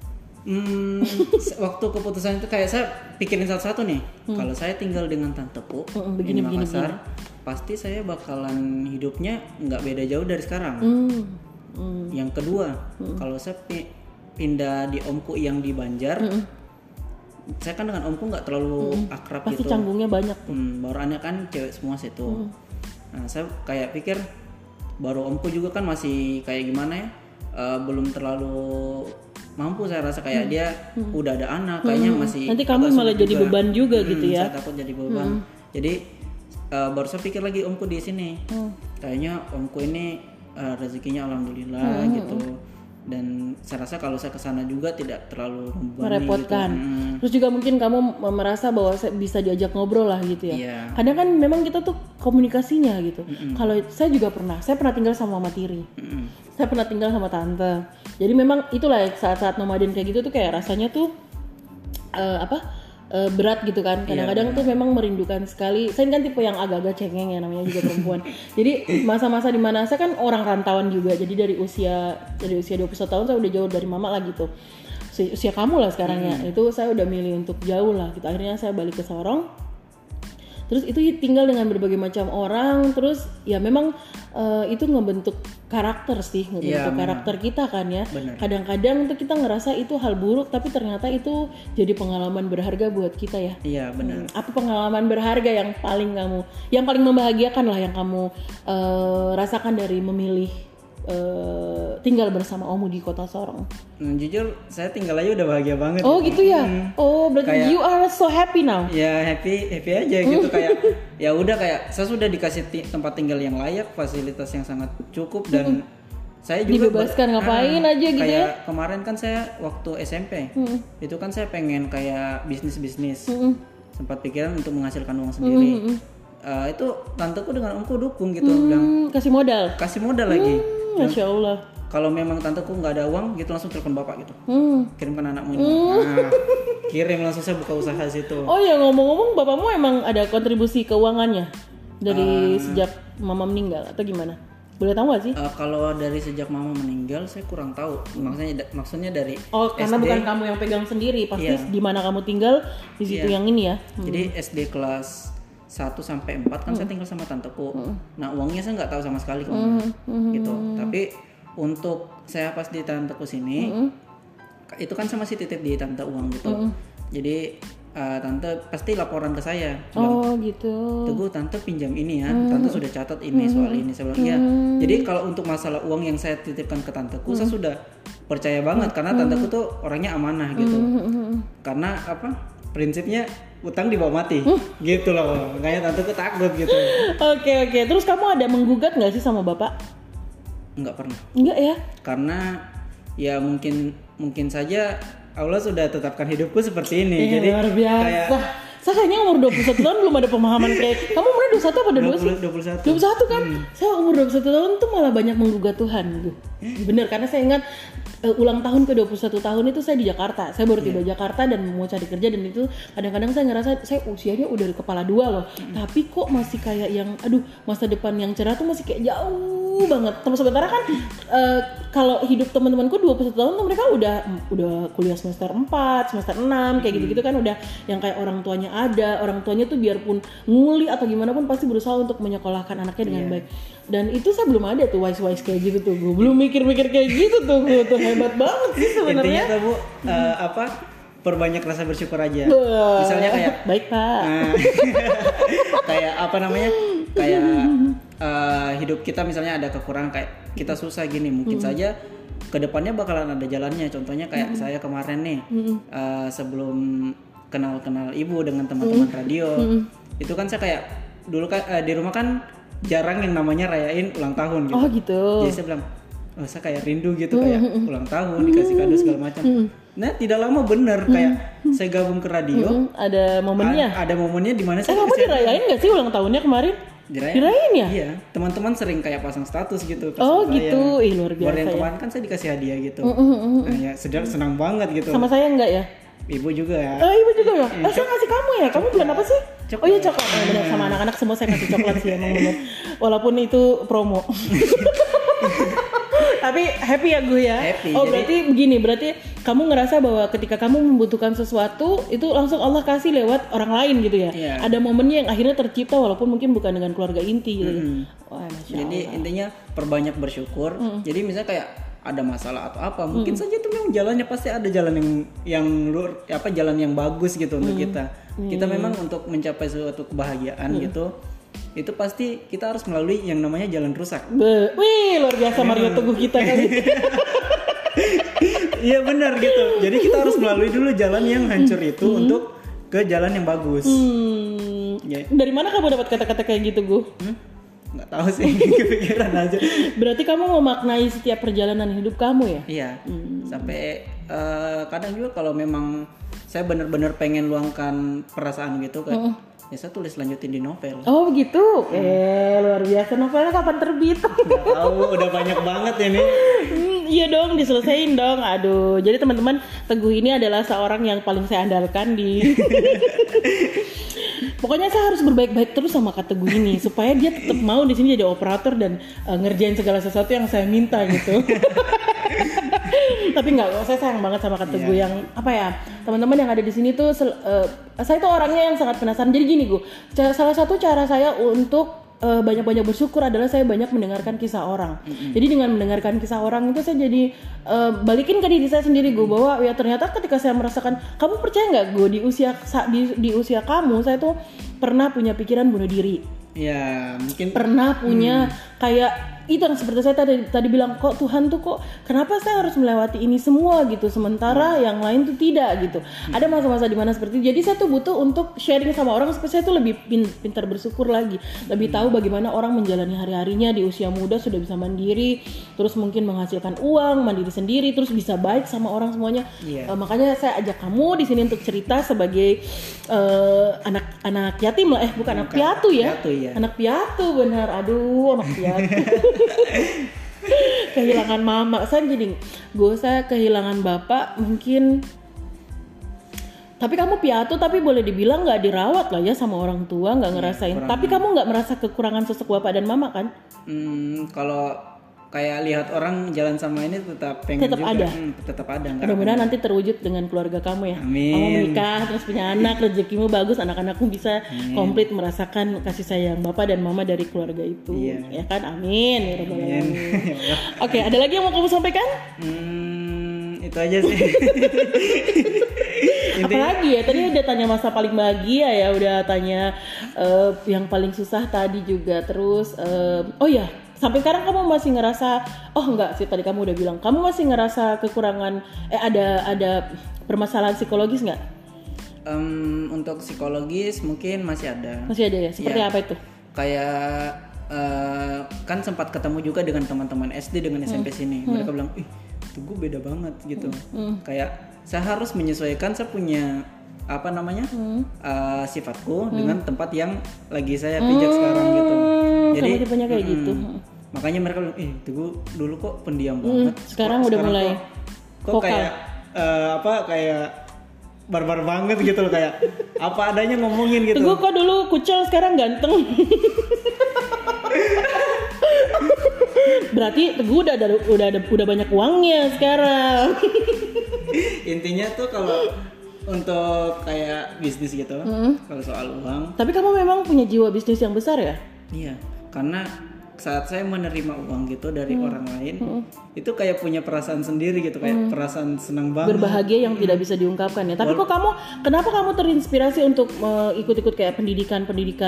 Waktu keputusan itu kayak saya pikirin satu-satu nih. Kalau saya tinggal dengan tanteku di Makassar, pasti saya bakalan hidupnya nggak beda jauh dari sekarang. Yang kedua, kalau saya pindah di omku yang di Banjar, saya kan dengan omku nggak terlalu akrab pasti gitu. Pasti canggungnya banyak tuh. Baru anaknya kan cewek semua situ. Nah saya kayak pikir baru omku juga kan masih kayak gimana ya, belum terlalu mampu, saya rasa kayak dia udah ada anak, kayaknya masih nanti kamu malah jadi beban juga gitu ya. Saya takut jadi beban. Jadi baru saya pikir lagi omku di sini, kayaknya omku ini rezekinya alhamdulillah gitu. Dan saya rasa kalau saya kesana juga tidak terlalu merepotkan gitu. Terus juga mungkin kamu merasa bahwa bisa diajak ngobrol lah gitu ya. Yeah. Kadang kan memang kita tuh komunikasinya gitu. Kalau saya juga pernah tinggal sama mama tiri. Saya pernah tinggal sama tante. Jadi memang itulah saat-saat nomaden kayak gitu tuh kayak rasanya tuh berat gitu kan. Kadang-kadang tuh memang merindukan sekali. Saya kan tipe yang agak-agak cengeng ya, namanya juga perempuan. Jadi masa-masa di mana saya kan orang rantauan juga. Jadi dari usia 21 tahun saya udah jauh dari mama lah gitu. Usia kamu lah sekarang ya. Itu saya udah milih untuk jauh lah gitu. Akhirnya saya balik ke Sorong. Terus itu tinggal dengan berbagai macam orang. Terus ya memang itu ngebentuk karakter sih, ngebentuk karakter kita kan ya. Bener. Kadang-kadang tuh kita ngerasa itu hal buruk, tapi ternyata itu jadi pengalaman berharga buat kita ya. Iya benar. Apa pengalaman berharga yang paling membahagiakan lah yang kamu rasakan dari memilih tinggal bersama Omu di kota Sorong? Jujur saya tinggal aja udah bahagia banget. Oh gitu ya. Oh berarti kayak, you are so happy now. Ya happy aja gitu kayak ya udah kayak saya sudah dikasih tempat tinggal yang layak, fasilitas yang sangat cukup dan saya juga dibebaskan ngapain aja gitu kayak ya. Kemarin kan saya waktu SMP itu kan saya pengen kayak bisnis sempat pikiran untuk menghasilkan uang sendiri. Itu tanteku dengan omku dukung gitu, bilang kasih modal lagi. Masya Allah. Kalau memang tanteku nggak ada uang gitu langsung telepon bapak gitu, kirimkan anakmu ini. Kirim langsung saya buka usaha situ. Oh ya ngomong-ngomong, bapakmu emang ada kontribusi keuangannya dari sejak mama meninggal atau gimana? Boleh tahu nggak sih? Kalau dari sejak mama meninggal saya kurang tahu. Maksudnya dari karena SD, bukan kamu yang pegang sendiri, pasti di mana kamu tinggal di situ yang ini ya. Jadi SD kelas 1 sampai 4 kan saya tinggal sama tanteku. Nah uangnya saya nggak tahu sama sekali kemana gitu. Tapi untuk saya pas di tanteku sini, itu kan saya masih titip di tante uang gitu. Jadi tante pasti laporan ke saya. Oh gitu. Teguh tante pinjam ini ya, tante sudah catat ini soal ini. Saya bilang iya. Jadi kalau untuk masalah uang yang saya titipkan ke tanteku, saya sudah percaya banget karena tanteku tuh orangnya amanah gitu. Karena apa? Prinsipnya utang dibawa mati, gitu loh. Makanya tanteku takut gitu. Oke. Terus kamu ada menggugat nggak sih sama bapak? Enggak pernah. Enggak ya? Karena ya mungkin saja Allah sudah tetapkan hidupku seperti ini. Jadi luar biasa. Kayak, saya kayaknya umur 21 tahun belum ada pemahaman kayak kamu umur 21 apa 22 sih? 21 kan? Saya umur 21 tahun tuh malah banyak menggugat Tuhan gitu. Bener, karena saya ingat ulang tahun ke 21 tahun itu saya di Jakarta. Saya baru tiba Jakarta dan mau cari kerja, dan itu kadang-kadang saya ngerasa saya usianya udah di kepala 2 loh. Tapi kok masih kayak yang masa depan yang cerah tuh masih kayak jauh banget. Sementara kan kalau hidup teman-temanku 21 tahun tuh mereka udah kuliah semester 4, semester 6 kayak gitu-gitu kan, udah yang kayak orang tuanya ada. Orang tuanya tuh biarpun nguli atau gimana pun pasti berusaha untuk menyekolahkan anaknya dengan baik. Dan itu saya belum ada tuh wise kayak gitu tuh. Gue belum mikir-mikir kayak gitu tuh. Gue tuh hebat banget sih sebenarnya. Intinya tuh Bu, perbanyak rasa bersyukur aja. Misalnya kayak baik Pak. Kayak apa namanya? Kayak hidup kita misalnya ada kekurangan, kayak kita susah gini, mungkin saja kedepannya bakalan ada jalannya. Contohnya kayak saya kemarin nih, sebelum kenal ibu dengan teman-teman radio, itu kan saya kayak dulu kan di rumah kan jarang yang namanya rayain ulang tahun gitu. Oh gitu. Jadi saya bilang, saya kayak rindu gitu kayak ulang tahun dikasih kado segala macam. Nah tidak lama bener kayak saya gabung ke radio. Ada momennya. Ada momennya di mana saya. Kamu dirayain nggak sih ulang tahunnya kemarin? Dirayain ya? Iya. Teman-teman sering kayak pasang status gitu. Oh gitu. Luar biasa. Baru yang kemarin kan saya dikasih hadiah gitu. Nah ya senang banget gitu. Sama saya enggak ya? Ibu juga ya. Ibu juga ya? Saya ngasih kamu ya? Kamu bulan apa sih? Coklat. Oh iya coklat. Benar, sama anak-anak semua saya kasih coklat sih emang benar. Walaupun itu promo. Tapi happy ya gue ya. Happy. Berarti begini, berarti kamu ngerasa bahwa ketika kamu membutuhkan sesuatu itu langsung Allah kasih lewat orang lain gitu ya. Yeah. Ada momennya yang akhirnya tercipta walaupun mungkin bukan dengan keluarga inti gitu. Wah, jadi intinya perbanyak bersyukur. Jadi misalnya kayak ada masalah atau apa, mungkin saja itu memang jalannya pasti ada jalan yang jalan yang bagus gitu untuk kita. Kita memang untuk mencapai suatu kebahagiaan gitu, itu pasti kita harus melalui yang namanya jalan rusak. Wih, luar biasa Mario Teguh kita kali. Iya benar gitu. Jadi kita harus melalui dulu jalan yang hancur itu untuk ke jalan yang bagus. Ya. Dari mana kamu dapat kata-kata kayak gitu, Gu? Nggak tahu sih, kepikiran aja. Berarti kamu memaknai setiap perjalanan hidup kamu ya? Iya. Sampai kadang juga kalau memang saya benar-benar pengen luangkan perasaan gitu kan, ya saya tulis lanjutin di novel. Oh begitu? Luar biasa. Novelnya kapan terbit? Nggak tahu, udah banyak banget ini. Iya dong, diselesain dong. Aduh, jadi teman-teman, Teguh ini adalah seorang yang paling saya andalkan di. Pokoknya saya harus berbaik-baik terus sama Kak Teguh ini supaya dia tetap mau di sini jadi operator dan ngerjain segala sesuatu yang saya minta gitu. Tapi enggak, saya sayang banget sama Kak Teguh yang apa ya, teman-teman yang ada di sini tuh saya tuh orangnya yang sangat penasaran. Jadi gini gue, salah satu cara saya untuk banyak-banyak bersyukur adalah saya banyak mendengarkan kisah orang. Jadi dengan mendengarkan kisah orang itu saya jadi balikin ke diri saya sendiri gue bahwa ya ternyata ketika saya merasakan, kamu percaya nggak gue di usia kamu saya tuh pernah punya pikiran bunuh diri. Ya mungkin pernah punya kayak itu yang seperti saya tadi bilang, kok Tuhan tuh kok kenapa saya harus melewati ini semua gitu sementara yang lain tuh tidak gitu. Ada masa-masa di mana seperti itu. Jadi saya tuh butuh untuk sharing sama orang supaya saya tuh lebih pintar bersyukur lagi, lebih tahu bagaimana orang menjalani hari-harinya di usia muda sudah bisa mandiri, terus mungkin menghasilkan uang, mandiri sendiri, terus bisa baik sama orang semuanya. Makanya saya ajak kamu di sini untuk cerita sebagai anak yatim lah, bukan anak piatu ya. Anak piatu benar, aduh anak piatu. Kehilangan mama, saya kehilangan bapak mungkin. Tapi kamu piatu, tapi boleh dibilang nggak dirawat lah ya sama orang tua, nggak ngerasain. Tapi kamu nggak merasa kekurangan sosok bapak dan mama kan? Kalau kayak lihat orang jalan sama ini tetap pengen tetap juga. ada. Tetap ada. Mudah-mudahan nanti terwujud dengan keluarga kamu ya. Amin. Kamu menikah terus punya anak, rezekimu bagus, anak-anakmu bisa komplit merasakan kasih sayang bapak dan mama dari keluarga itu. Ya kan? Amin. Ya Rabbal Alamin. Oke, ada lagi yang mau kamu sampaikan? Itu aja sih. Apalagi ya, tadi udah tanya masa paling bahagia ya, udah tanya yang paling susah tadi juga. Terus oh ya, sampai sekarang kamu masih ngerasa, oh enggak sih, tadi kamu udah bilang kamu masih ngerasa kekurangan, ada permasalahan psikologis nggak? Untuk psikologis mungkin masih ada. Masih ada ya? Seperti apa itu? Kayak kan sempat ketemu juga dengan teman-teman SD dengan SMP sini. Mereka bilang, itu gue beda banget gitu. Kayak saya harus menyesuaikan, saya punya sifatku dengan tempat yang lagi saya pijak sekarang gitu. Jadi tipenya kayak gitu. Makanya mereka bilang, gue dulu kok pendiam banget. Sekarang udah mulai kok kayak kayak barbar banget gitu loh, kayak apa adanya ngomongin gitu. Teguh kok dulu kucel sekarang ganteng. Berarti Teguh udah banyak uangnya sekarang. Intinya tuh kalau untuk kayak bisnis gitu, kalau soal uang. Tapi kamu memang punya jiwa bisnis yang besar ya? Iya, karena saat saya menerima uang gitu dari orang lain, itu kayak punya perasaan sendiri gitu, kayak perasaan senang banget. Berbahagia yang tidak bisa diungkapkan ya. Tapi kenapa kamu terinspirasi untuk ikut-ikut kayak pendidikan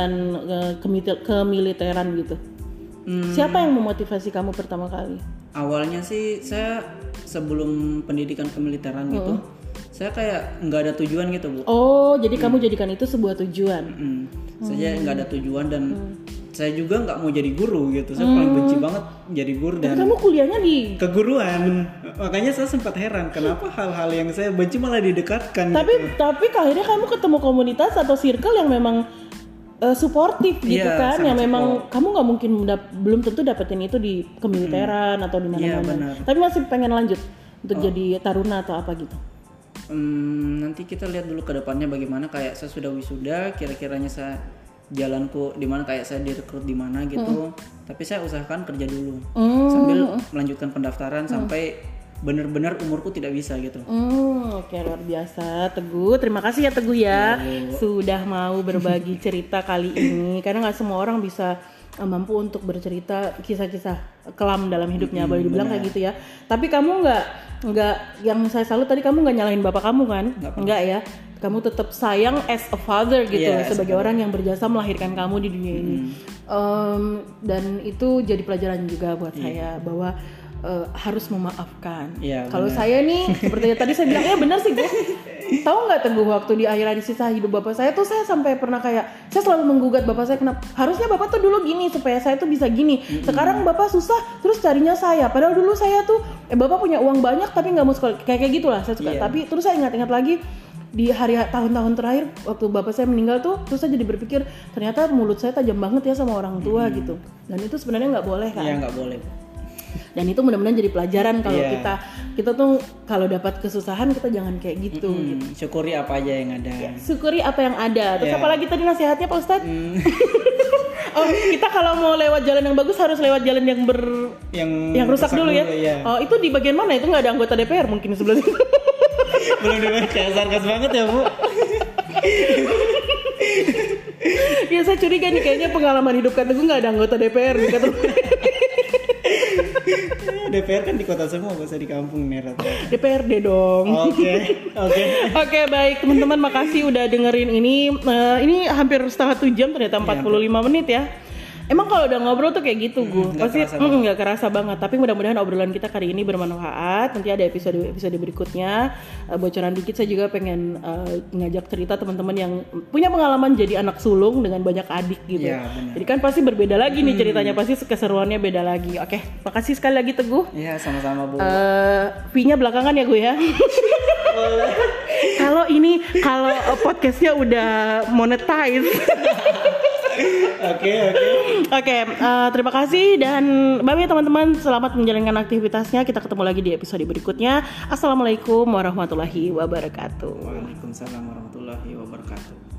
kemiliteran gitu? Siapa yang memotivasi kamu pertama kali? Awalnya sih saya sebelum pendidikan kemiliteran gitu, saya kayak nggak ada tujuan gitu, Bu. Oh, jadi kamu jadikan itu sebuah tujuan? Saya nggak ada tujuan dan saya juga nggak mau jadi guru gitu. Saya paling benci banget jadi guru. Dan kamu kuliahnya di keguruan. Makanya saya sempat heran kenapa hal-hal yang saya benci malah didekatkan. Tapi akhirnya kamu ketemu komunitas atau circle yang memang suportif gitu kan, yang memang kamu nggak mungkin belum tentu dapetin itu di kemiliteran atau di mana-mana. Tapi masih pengen lanjut untuk jadi taruna atau apa gitu. Nanti kita lihat dulu ke depannya bagaimana. Kayak saya sudah wisuda, kira-kiranya saya jalanku di mana, kayak saya direkrut di mana gitu. Tapi saya usahakan kerja dulu sambil melanjutkan pendaftaran sampai benar-benar umurku tidak bisa gitu. Oke, luar biasa Teguh. Terima kasih ya Teguh ya sudah mau berbagi cerita kali ini. Karena nggak semua orang bisa mampu untuk bercerita kisah-kisah kelam dalam hidupnya, boleh dibilang kayak gitu ya. Tapi kamu nggak yang saya salut tadi, kamu nggak nyalahin bapak kamu kan? Nggak ya. Kamu tetap sayang as a father gitu, sebagai orang yang berjasa melahirkan kamu di dunia ini. Dan itu jadi pelajaran juga buat saya bahwa harus memaafkan. Kalau saya nih seperti tadi saya bilang, benar sih gue. Tahu nggak Teguh, waktu di akhir sisa hidup bapak saya tuh saya sampai pernah kayak saya selalu menggugat bapak saya, kenapa harusnya bapak tuh dulu gini supaya saya tuh bisa gini. Sekarang bapak susah terus carinya saya. Padahal dulu saya tuh bapak punya uang banyak tapi nggak mau sekolah, kayak gitulah saya suka. Tapi terus saya ingat-ingat lagi di tahun-tahun terakhir waktu bapak saya meninggal tuh, terus saya jadi berpikir ternyata mulut saya tajam banget ya sama orang tua gitu. Dan itu sebenarnya nggak boleh kan? Iya, nggak boleh. Dan itu mudah-mudahan jadi pelajaran kalau kita tuh kalau dapat kesusahan kita jangan kayak gitu. Syukuri apa aja yang ada. Syukuri apa yang ada. Terus apalagi tadi nasihatnya Pak Ustadz? Oh, kita kalau mau lewat jalan yang bagus harus lewat jalan yang rusak dulu ya. Oh, itu di bagian mana? Itu nggak ada anggota DPR mungkin sebelah situ. Belum dengar, kayak sarkas banget ya Bu. Ya saya curiga nih kayaknya pengalaman hidup Kak Teguh nggak ada anggota DPR nih Kak Teguh. DPR kan di kota semua, gak usah di kampung nih Rata. DPRD dong. Oke, baik teman-teman, makasih udah dengerin ini. Ini hampir setengah 1 jam ternyata 45 menit ya. Emang kalau udah ngobrol tuh kayak gitu gue pasti nggak kerasa banget. Tapi mudah-mudahan obrolan kita kali ini bermanfaat. Nanti ada episode berikutnya. Bocoran dikit, saya juga pengen ngajak cerita teman-teman yang punya pengalaman jadi anak sulung dengan banyak adik gitu. Jadi kan pasti berbeda lagi nih ceritanya, pasti keseruannya beda lagi. Oke, makasih sekali lagi Teguh. Iya, sama-sama Bu. Fee-nya belakangan ya gue ya. Kalau podcastnya udah monetize. Oke, terima kasih dan bye teman-teman, selamat menjalankan aktivitasnya. Kita ketemu lagi di episode berikutnya. Assalamualaikum warahmatullahi wabarakatuh. Waalaikumsalam warahmatullahi wabarakatuh.